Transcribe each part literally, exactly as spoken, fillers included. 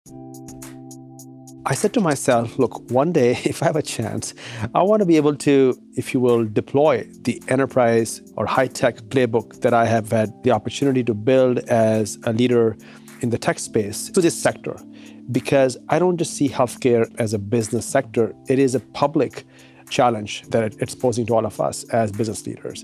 I said to myself, look, one day, if I have a chance, I want to be able to, if you will, deploy the enterprise or high-tech playbook that I have had the opportunity to build as a leader in the tech space to this sector. Because I don't just see healthcare as a business sector, it is a public challenge that it's posing to all of us as business leaders.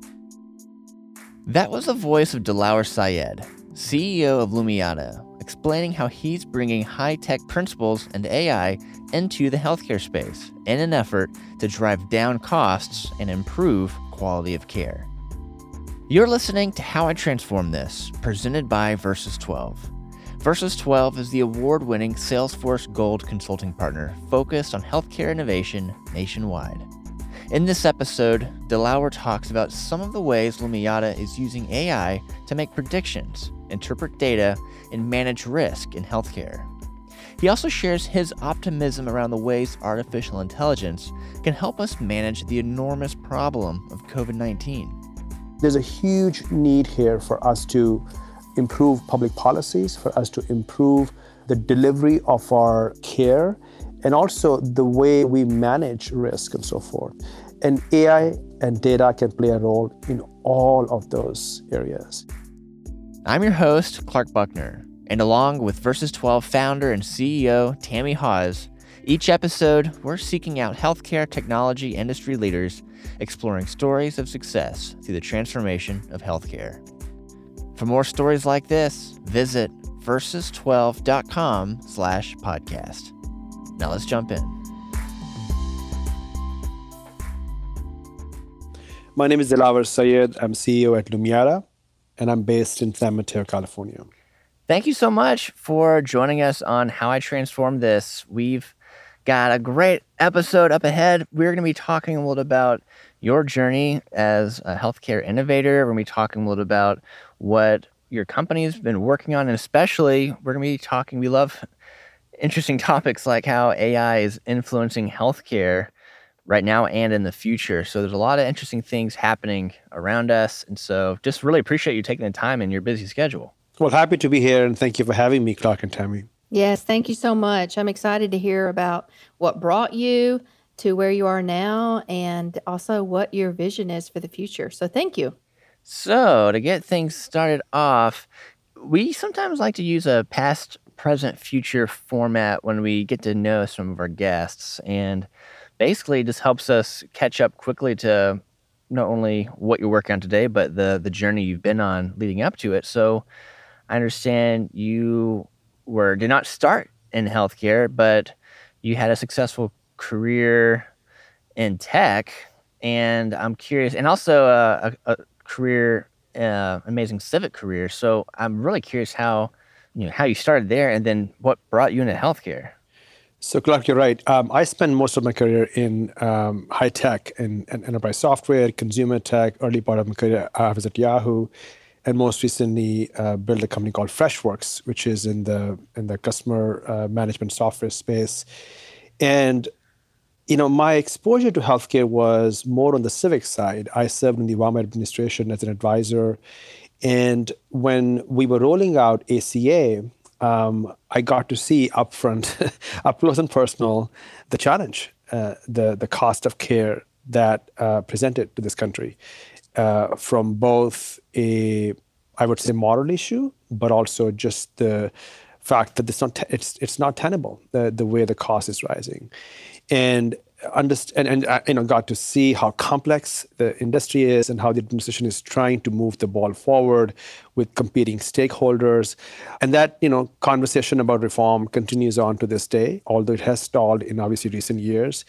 That was the voice of Dilawar Syed, C E O of Lumiata, explaining how he's bringing high-tech principles and A I into the healthcare space in an effort to drive down costs and improve quality of care. You're listening to How I Transform This, presented by Versus twelve. Versus twelve is the award-winning Salesforce Gold consulting partner focused on healthcare innovation nationwide. In this episode, Dilawar talks about some of the ways Lumiata is using A I to make predictions, interpret data, and manage risk in healthcare. He also shares his optimism around the ways artificial intelligence can help us manage the enormous problem of covid nineteen. There's a huge need here for us to improve public policies, for us to improve the delivery of our care, and also the way we manage risk and so forth. And A I and data can play a role in all of those areas. I'm your host, Clark Buckner, and along with Versus twelve founder and C E O Tammy Hawes, each episode we're seeking out healthcare technology industry leaders exploring stories of success through the transformation of healthcare. For more stories like this, visit versus twelve dot com slash podcast. Now let's jump in. My name is Dilawar Syed. I'm C E O at Lumiata, and I'm based in San Mateo, California. Thank you so much for joining us on How I Transform This. We've got a great episode up ahead. We're going to be talking a little about your journey as a healthcare innovator. We're going to be talking a little about what your company's been working on, and especially we're going to be talking, we love interesting topics like how A I is influencing healthcare right now and in the future. So there's a lot of interesting things happening around us. And so just really appreciate you taking the time in your busy schedule. Well, happy to be here, and thank you for having me, Clark and Tammy. Yes, thank you so much. I'm excited to hear about what brought you to where you are now and also what your vision is for the future. So thank you. So to get things started off, we sometimes like to use a past, present, future format when we get to know some of our guests. And basically it just helps us catch up quickly to not only what you're working on today, but the the journey you've been on leading up to it. So I understand you were did not start in healthcare, but you had a successful career in tech. And I'm curious, and also a, a, a career, uh, amazing civic career. So I'm really curious how you know how you started there, and then what brought you into healthcare. So, Clark, you're right. Um, I spent most of my career in um, high tech and, and enterprise software, consumer tech. Early part of my career, I was at Yahoo, and most recently uh, built a company called Freshworks, which is in the in the customer uh, management software space. And you know, my exposure to healthcare was more on the civic side. I served in the Obama administration as an advisor, and when we were rolling out A C A. Um, I got to see upfront, up close and personal, the challenge, uh, the the cost of care that uh, presented to this country, uh, from both a, I would say, moral issue, but also just the fact that it's not te- it's it's not tenable the the way the cost is rising, and. Underst- and, and uh, you know, got to see how complex the industry is and how the administration is trying to move the ball forward with competing stakeholders. And that, you know, conversation about reform continues on to this day, although it has stalled in obviously recent years.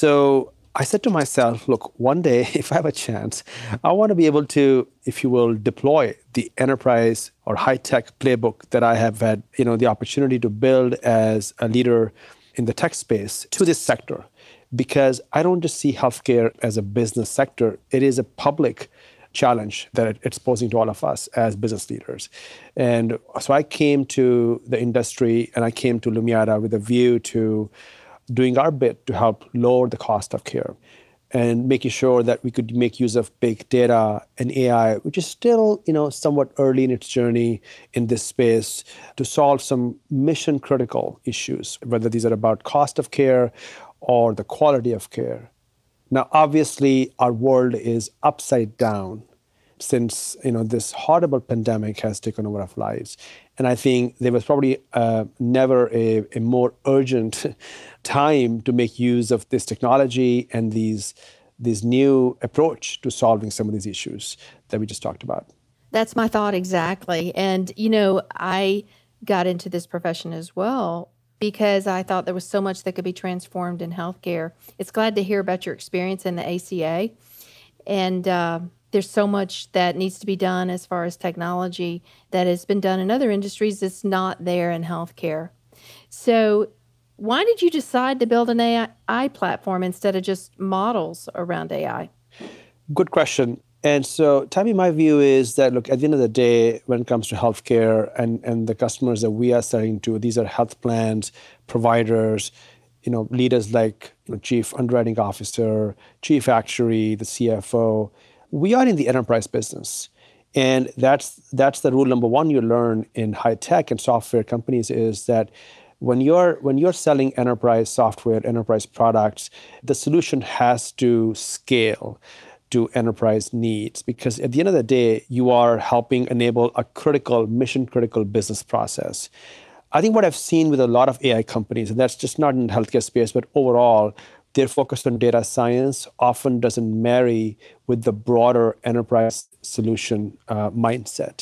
So I said to myself, look, one day, if I have a chance, I want to be able to, if you will, deploy the enterprise or high-tech playbook that I have had, you know, the opportunity to build as a leader in the tech space to this sector. Because I don't just see healthcare as a business sector, it is a public challenge that it's posing to all of us as business leaders. And so I came to the industry and I came to Lumiata with a view to doing our bit to help lower the cost of care. and making sure that we could make use of big data and A I, which is still, you know, somewhat early in its journey in this space, to solve some mission critical issues, whether these are about cost of care or the quality of care. Now, obviously, our world is upside down since, you know, this horrible pandemic has taken over our lives. And I think there was probably uh, never a, a more urgent time to make use of this technology and these this new approach to solving some of these issues that we just talked about. That's my thought exactly. And, you know, I got into this profession as well because I thought there was so much that could be transformed in healthcare. It's glad to hear about your experience in the A C A. And uh, there's so much that needs to be done as far as technology that has been done in other industries that's not there in healthcare. So why did you decide to build an A I platform instead of just models around A I? Good question. And so, Tammy, my view is that, look, at the end of the day, when it comes to healthcare and, and the customers that we are selling to, these are health plans, providers, you know, leaders like you know, chief underwriting officer, chief actuary, the C F O. We are in the enterprise business. And that's that's the rule number one you learn in high tech and software companies is that when you're when you're selling enterprise software, enterprise products, the solution has to scale to enterprise needs, because at the end of the day, you are helping enable a critical, mission critical business process. I think what I've seen with a lot of A I companies, and that's just not in the healthcare space, but overall, their focus on data science often doesn't marry with the broader enterprise solution uh, mindset.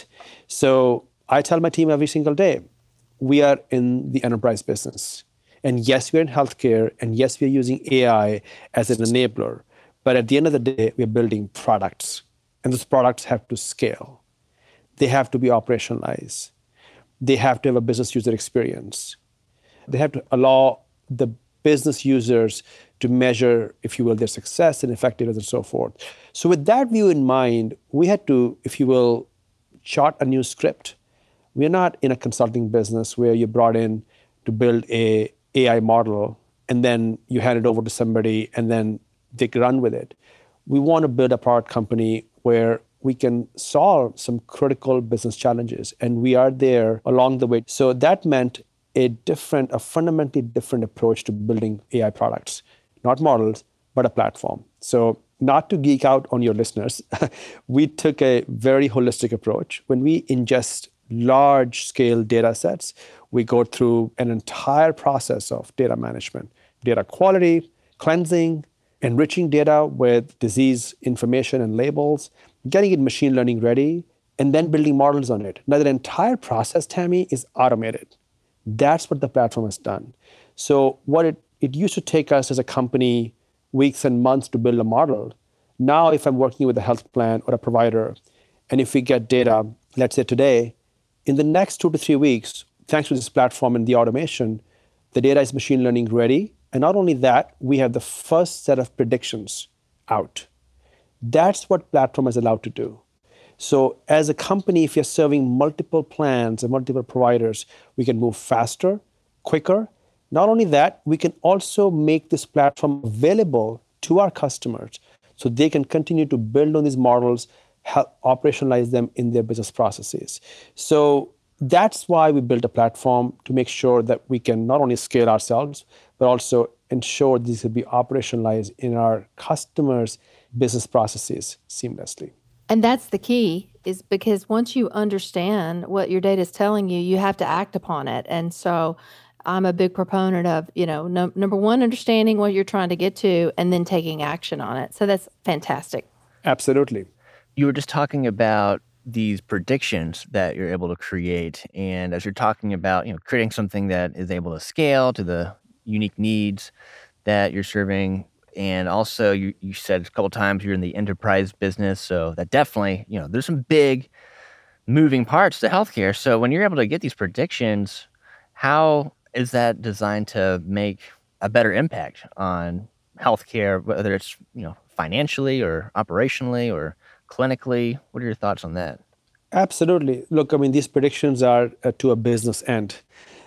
So I tell my team every single day, we are in the enterprise business. And yes, we're in healthcare, and yes, we're using A I as an enabler. But at the end of the day, we're building products, and those products have to scale. They have to be operationalized. They have to have a business user experience. They have to allow the business users to measure, if you will, their success and effectiveness and so forth. So with that view in mind, we had to, if you will, chart a new script. We're not in a consulting business where you're brought in to build a AI model, and then you hand it over to somebody, and then they can run with it. We want to build a product company where we can solve some critical business challenges, and we are there along the way. So that meant a different, a fundamentally different approach to building A I products, not models, but a platform. So not to geek out on your listeners, we took a very holistic approach. When we ingest large-scale data sets, we go through an entire process of data management, data quality, cleansing, enriching data with disease information and labels, getting it machine learning ready, and then building models on it. Now, the entire process, Tammy, is automated. That's what the platform has done. So what it, it used to take us as a company weeks and months to build a model. Now, if I'm working with a health plan or a provider, and if we get data, let's say today, in the next two to three weeks, thanks to this platform and the automation, the data is machine learning ready. And not only that, we have the first set of predictions out. That's what platform is allowed to do. So as a company, if you're serving multiple plans and multiple providers, we can move faster, quicker. Not only that, we can also make this platform available to our customers so they can continue to build on these models, help operationalize them in their business processes. So that's why we built a platform, to make sure that we can not only scale ourselves, but also ensure these will be operationalized in our customers' business processes seamlessly. And that's the key, is because once you understand what your data is telling you, you have to act upon it. And so I'm a big proponent of, you know, no, number one, understanding what you're trying to get to, and then taking action on it. So that's fantastic. Absolutely. You were just talking about these predictions that you're able to create. And as you're talking about, you know, creating something that is able to scale to the unique needs that you're serving. And also you, you said a couple of times you're in the enterprise business. So that definitely, you know, there's some big moving parts to healthcare. So when you're able to get these predictions, how is that designed to make a better impact on healthcare, whether it's, you know, financially or operationally or clinically? What are your thoughts on that? Absolutely. Look, I mean, these predictions are uh, to a business end.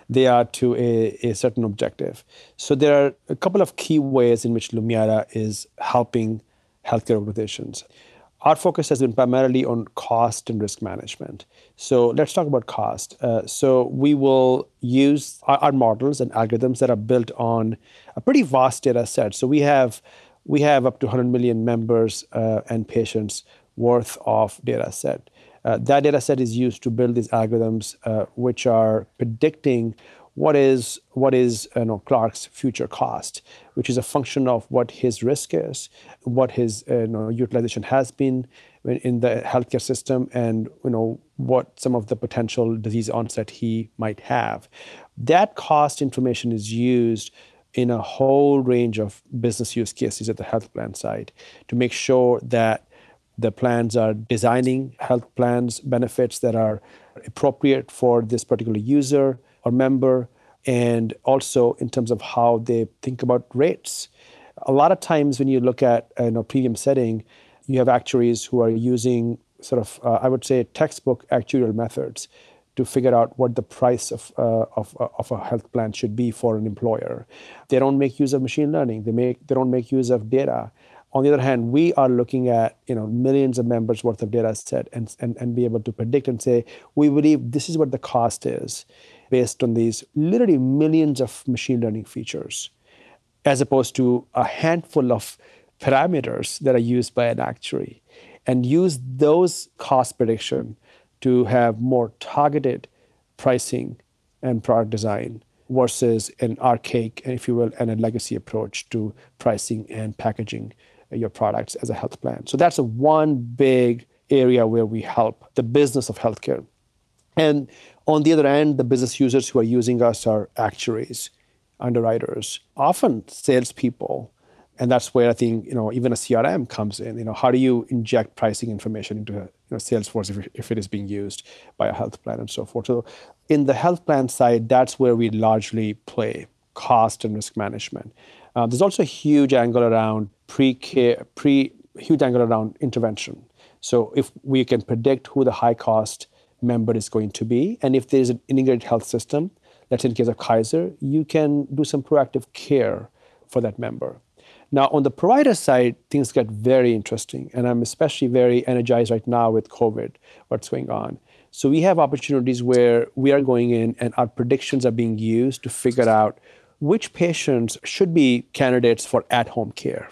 they are to a, a certain objective. So there are a couple of key ways in which Lumiata is helping healthcare organizations. Our focus has been primarily on cost and risk management. So let's talk about cost. Uh, so we will use our, our models and algorithms that are built on a pretty vast data set. So we have we have up to one hundred million members uh, and patients worth of data set. Uh, that data set is used to build these algorithms, uh, which are predicting what is what is you know, Clark's future cost, which is a function of what his risk is, what his uh, you know, utilization has been in the healthcare system, and you know what some of the potential disease onset he might have. That cost information is used in a whole range of business use cases at the health plan side to make sure that the plans are designing health plans benefits that are appropriate for this particular user or member, and also in terms of how they think about rates. A lot of times when you look at you know, premium setting, you have actuaries who are using sort of, uh, I would say, textbook actuarial methods to figure out what the price of, uh, of, of a health plan should be for an employer. They don't make use of machine learning. They make they don't make use of data. On the other hand, we are looking at you know millions of members worth of data set and, and, and be able to predict and say, we believe this is what the cost is based on these literally millions of machine learning features, as opposed to a handful of parameters that are used by an actuary, and use those cost prediction to have more targeted pricing and product design versus an archaic, if you will, and a legacy approach to pricing and packaging your products as a health plan. So that's a one big area where we help the business of healthcare. And on the other end, the business users who are using us are actuaries, underwriters, often salespeople. And that's where I think you know even a C R M comes in. You know, how do you inject pricing information into a you know, Salesforce if, if it is being used by a health plan and so forth? So in the health plan side, that's where we largely play cost and risk management. Uh, there's also a huge angle around pre-care, pre huge angle around intervention. So if we can predict who the high cost member is going to be, and if there's an integrated health system, let's say in case of Kaiser, you can do some proactive care for that member. Now, on the provider side, things get very interesting, and I'm especially very energized right now with COVID, what's going on. So we have opportunities where we are going in and our predictions are being used to figure out which patients should be candidates for at-home care,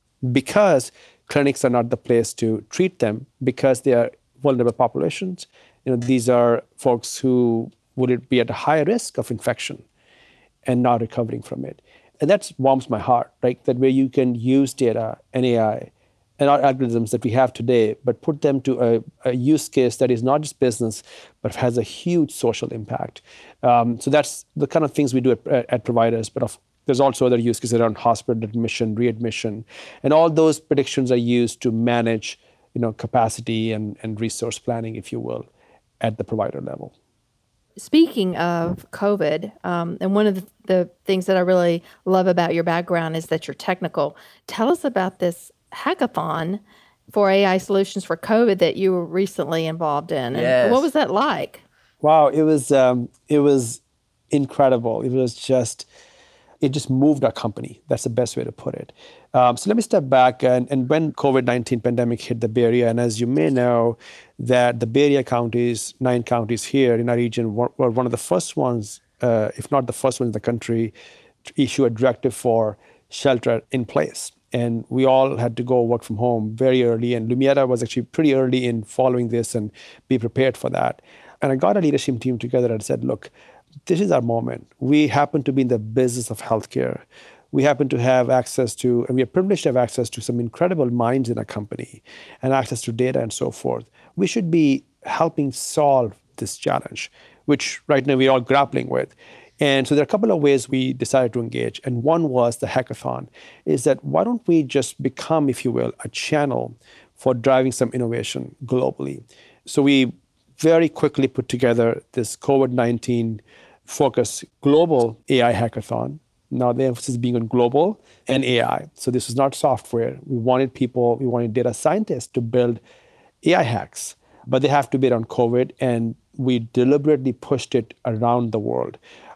because clinics are not the place to treat them because they are vulnerable populations. You know, these are folks who would be at a high risk of infection and not recovering from it. And that warms my heart, right? That where you can use data and A I and our algorithms that we have today, but put them to a, a use case that is not just business, but has a huge social impact. Um, so that's the kind of things we do at, at providers. But of, there's also other use cases around hospital admission, readmission, and all those predictions are used to manage, you know, capacity and, and resource planning, if you will, at the provider level. Speaking of COVID, um, and one of the, the things that I really love about your background is that you're technical. Tell us about this hackathon for A I solutions for COVID that you were recently involved in. And Yes. what was that like? Wow, it was um, it was incredible. It was just it just moved our company. That's the best way to put it. Um, so let me step back. And, and when COVID nineteen pandemic hit the Bay Area, and as you may know, that the Bay Area counties, nine counties here in our region, were, were one of the first ones, uh, if not the first one in the country, to issue a directive for shelter in place. And we all had to go work from home very early. And Lumiata was actually pretty early in following this and be prepared for that. And I got a leadership team together and said, look, this is our moment. We happen to be in the business of healthcare. We happen to have access to, and we are privileged to have access to some incredible minds in our company and access to data and so forth. We should be helping solve this challenge, which right now we're all grappling with. And so there are a couple of ways we decided to engage. And one was the hackathon, is that why don't we just become, if you will, a channel for driving some innovation globally. So we very quickly put together this COVID nineteen focused global A I hackathon. Now the emphasis being on global and A I. So this was not software. We wanted people, we wanted data scientists to build A I hacks, but they have to be on COVID, and we deliberately pushed it around the world.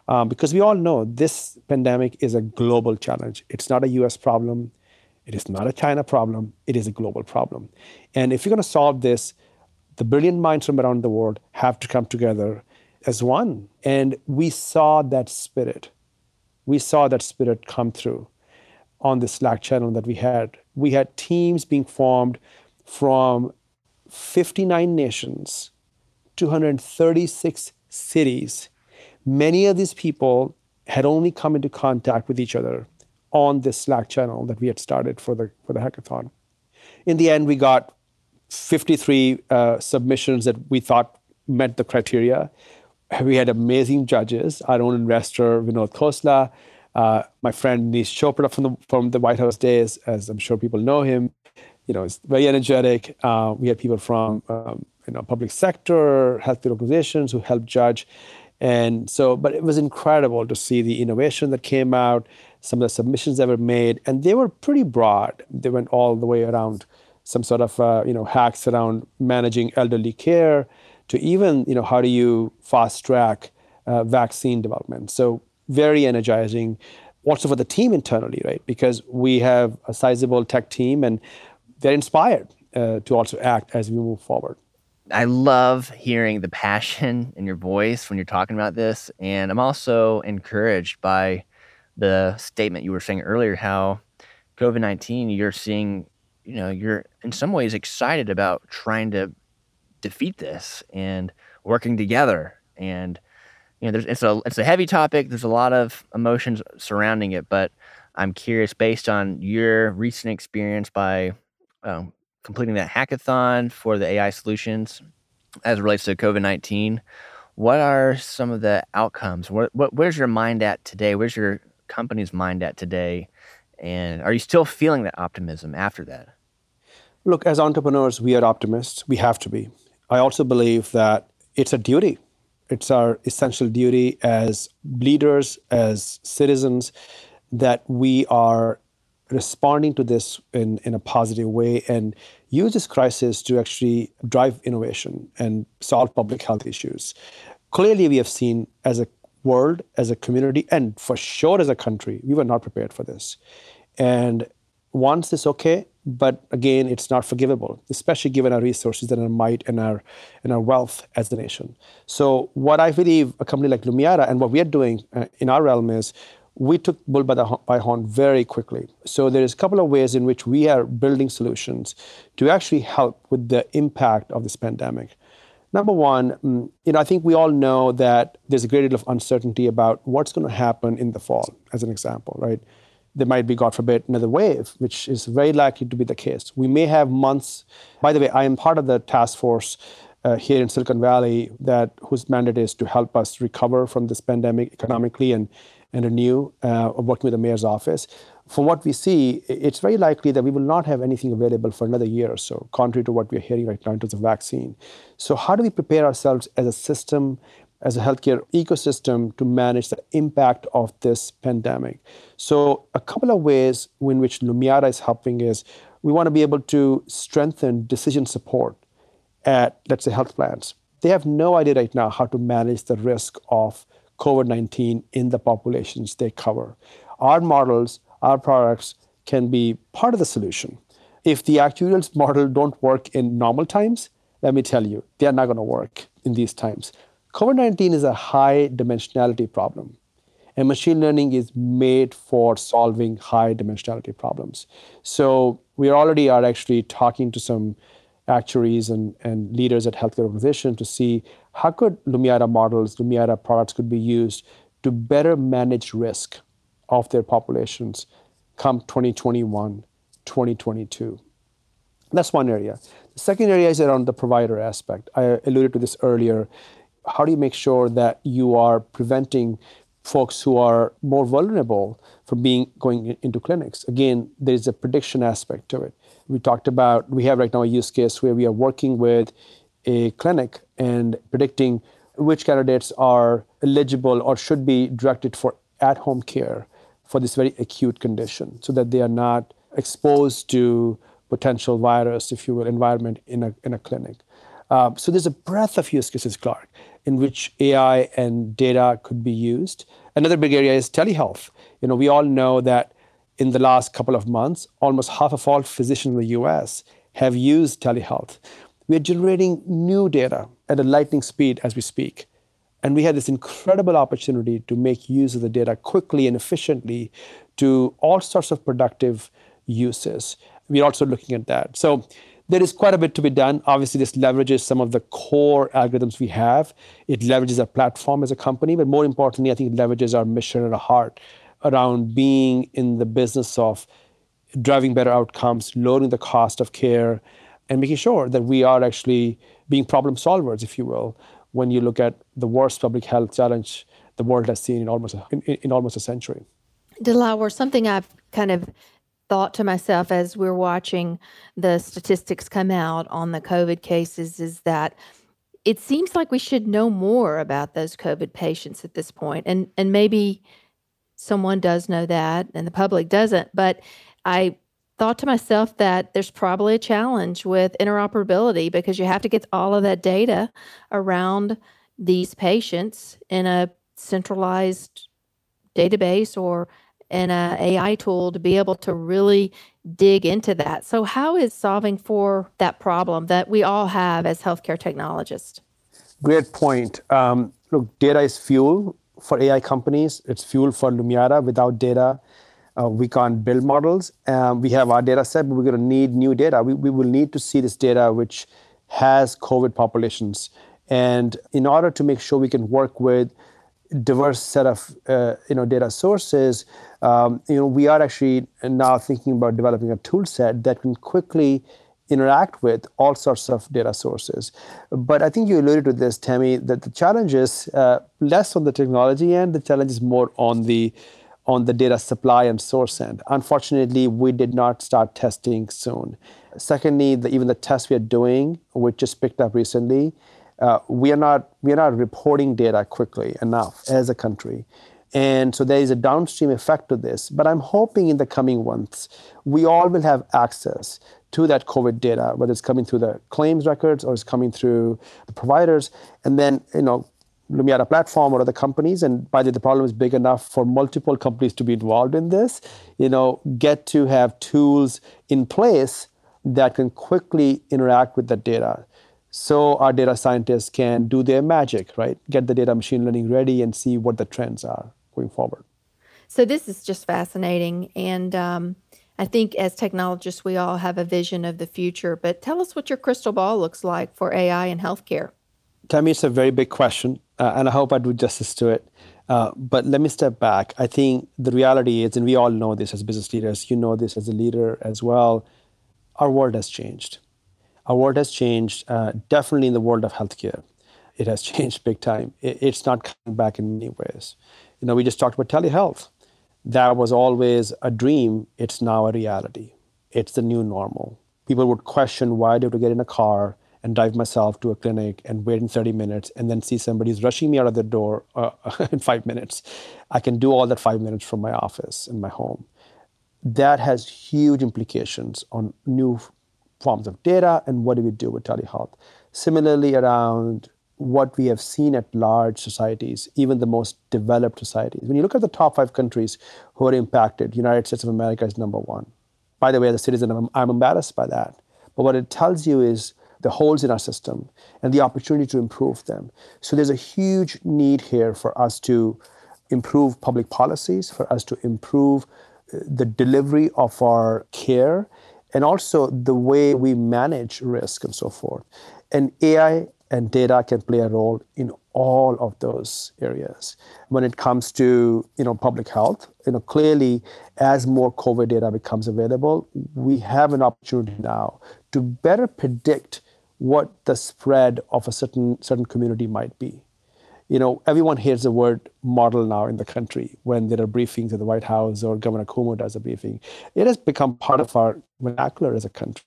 Um, because we all know this pandemic is a global challenge. It's not a U S problem. It is not a China problem. It is a global problem. And if you're going to solve this, the brilliant minds from around the world have to come together as one. And we saw that spirit. We saw that spirit come through on the Slack channel that we had. We had teams being formed from fifty-nine nations, two hundred thirty-six cities. Many of these people had only come into contact with each other on this Slack channel that we had started for the for the hackathon. In the end, we got fifty-three uh, submissions that we thought met the criteria. We had amazing judges, our own investor, Vinod Khosla, uh, my friend Nish Chopra from the, from the White House days, as I'm sure people know him. You know, it's very energetic. Uh, we had people from um, you know, public sector, healthcare organizations who helped judge. And so, but it was incredible to see the innovation that came out, some of the submissions that were made, and they were pretty broad. They went all the way around some sort of, uh, you know, hacks around managing elderly care to even, you know, how do you fast track uh, vaccine development. So very energizing also for the team internally, right? Because we have a sizable tech team and they're inspired uh, to also act as we move forward. I love hearing the passion in your voice when you're talking about this. And I'm also encouraged by the statement you were saying earlier, how COVID nineteen, you're seeing, you know, you're in some ways excited about trying to defeat this and working together. And, you know, there's, it's a, it's a heavy topic. There's a lot of emotions surrounding it, but I'm curious, based on your recent experience by um, completing that hackathon for the A I solutions as it relates to COVID nineteen, what are some of the outcomes? What, what, where's your mind at today? Where's your company's mind at today? And are you still feeling that optimism after that? Look, as entrepreneurs, we are optimists. We have to be. I also believe that it's a duty. It's our essential duty as leaders, as citizens, that we are responding to this in, in a positive way and use this crisis to actually drive innovation and solve public health issues. Clearly, we have seen as a world, as a community, and for sure as a country, we were not prepared for this. And once it's okay, but again, it's not forgivable, especially given our resources and our might and our and our wealth as a nation. So what I believe a company like Lumiata and what we are doing uh, in our realm is we took bull by the by horn very quickly. So there's a couple of ways in which we are building solutions to actually help with the impact of this pandemic. Number one, you know, I think we all know that there's a great deal of uncertainty about what's going to happen in the fall, as an example, right? There might be, God forbid, another wave, which is very likely to be the case. We may have months. By the way, I am part of the task force uh, here in Silicon Valley that whose mandate is to help us recover from this pandemic economically and, and renew, uh, working with the mayor's office. From what we see, it's very likely that we will not have anything available for another year or so, contrary to what we're hearing right now in terms of vaccine. So how do we prepare ourselves as a system, as a healthcare ecosystem, to manage the impact of this pandemic? So a couple of ways in which Lumiata is helping is we want to be able to strengthen decision support at, let's say, health plans. They have no idea right now how to manage the risk of COVID nineteen in the populations they cover. Our models, our products can be part of the solution. If the actuarials model don't work in normal times, let me tell you, they are not going to work in these times. COVID nineteen is a high dimensionality problem, and machine learning is made for solving high dimensionality problems. So we already are actually talking to some actuaries and, and leaders at healthcare organizations to see how could Lumiata models, Lumiata products could be used to better manage risk of their populations come twenty twenty-one, twenty twenty-two. That's one area. The second area is around the provider aspect. I alluded to this earlier. How do you make sure that you are preventing folks who are more vulnerable from being going into clinics? Again, there's a prediction aspect to it. We talked about, we have right now a use case where we are working with a clinic and predicting which candidates are eligible or should be directed for at-home care for this very acute condition so that they are not exposed to potential virus, if you will, environment in a, in a clinic. Uh, so there's a breadth of use cases, Clark. in which A I and data could be used. Another big area is telehealth. You know, we all know that in the last couple of months, almost half of all physicians in the U S have used telehealth. We are generating new data at a lightning speed as we speak. And we had this incredible opportunity to make use of the data quickly and efficiently to all sorts of productive uses. We're also looking at that. So there is quite a bit to be done. Obviously, this leverages some of the core algorithms we have. It leverages our platform as a company, but more importantly, I think it leverages our mission and our heart around being in the business of driving better outcomes, lowering the cost of care, and making sure that we are actually being problem solvers, if you will, when you look at the worst public health challenge the world has seen in almost a, in, in almost a century. Delaware, something I've kind of thought to myself as we're watching the statistics come out on the COVID cases is that it seems like we should know more about those COVID patients at this point. And and maybe someone does know that and the public doesn't. But I thought to myself that there's probably a challenge with interoperability because you have to get all of that data around these patients in a centralized database or an A I tool to be able to really dig into that. So how is solving for that problem that we all have as healthcare technologists? Great point. Um, look, data is fuel for A I companies. It's fuel for Lumyata. Without data, uh, we can't build models. Um, we have our data set, but we're going to need new data. We, we will need to see this data which has COVID populations. And in order to make sure we can work with diverse set of uh, you know data sources, um, you know we are actually now thinking about developing a tool set that can quickly interact with all sorts of data sources. But I think you alluded to this, Tammy, that the challenge is uh, less on the technology end. The challenge is more on the on the data supply and source end. Unfortunately, we did not start testing soon. Secondly, the, even the tests we are doing, which just picked up recently, Uh, we are not we are not reporting data quickly enough as a country. And so there is a downstream effect to this. But I'm hoping in the coming months, we all will have access to that COVID data, whether it's coming through the claims records or it's coming through the providers. And then, you know, Lumyata platform or other companies, and by the way, the problem is big enough for multiple companies to be involved in this, you know, get to have tools in place that can quickly interact with the data. So our data scientists can do their magic, right? Get the data machine learning ready and see what the trends are going forward. So this is just fascinating. And um, I think as technologists, we all have a vision of the future. But tell us what your crystal ball looks like for A I in healthcare. Tammy, it's a very big question, uh, and I hope I do justice to it. Uh, but let me step back. I think the reality is, and we all know this as business leaders, you know this as a leader as well, our world has changed. Our world has changed, uh, definitely in the world of healthcare. It has changed big time. It, it's not coming back in many ways. You know, we just talked about telehealth. That was always a dream. It's now a reality. It's the new normal. People would question why do I have to get in a car and drive myself to a clinic and wait in thirty minutes and then see somebody who's rushing me out of the door uh, in five minutes. I can do all that five minutes from my office in my home. That has huge implications on new forms of data and what do we do with telehealth. Similarly, around what we have seen at large societies, even the most developed societies. When you look at the top five countries who are impacted, United States of America is number one. By the way, as a citizen, I'm, I'm embarrassed by that. But what it tells you is the holes in our system and the opportunity to improve them. So there's a huge need here for us to improve public policies, for us to improve the delivery of our care, and also the way we manage risk and so forth. And A I and data can play a role in all of those areas. When it comes to, you know, public health, you know, clearly as more COVID data becomes available, we have an opportunity now to better predict what the spread of a certain certain community might be. You know, everyone hears the word model now in the country when there are briefings at the White House or Governor Cuomo does a briefing. It has become part of our vernacular as a country.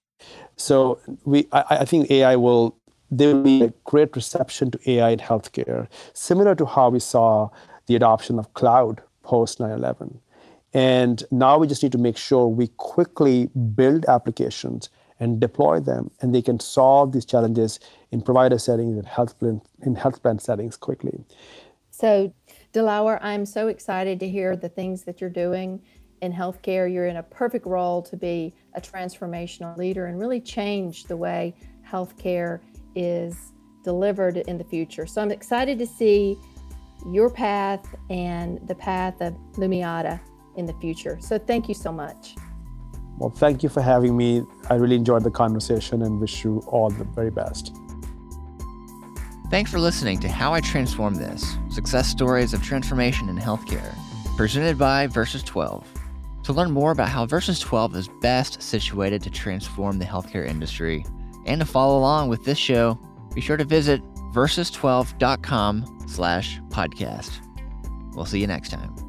So we, I, I think A I will, there will be a great reception to A I in healthcare, similar to how we saw the adoption of cloud post nine eleven. And now we just need to make sure we quickly build applications and deploy them, and they can solve these challenges in provider settings and health plan, in health plan settings quickly. So, Dilawer, I'm so excited to hear the things that you're doing in healthcare. You're in a perfect role to be a transformational leader and really change the way healthcare is delivered in the future. So I'm excited to see your path and the path of Lumiata in the future. So thank you so much. Well, thank you for having me. I really enjoyed the conversation and wish you all the very best. Thanks for listening to How I Transformed This, Success Stories of Transformation in Healthcare, presented by Versus twelve. To learn more about how Versus twelve is best situated to transform the healthcare industry and to follow along with this show, be sure to visit versus twelve dot com slash podcast. We'll see you next time.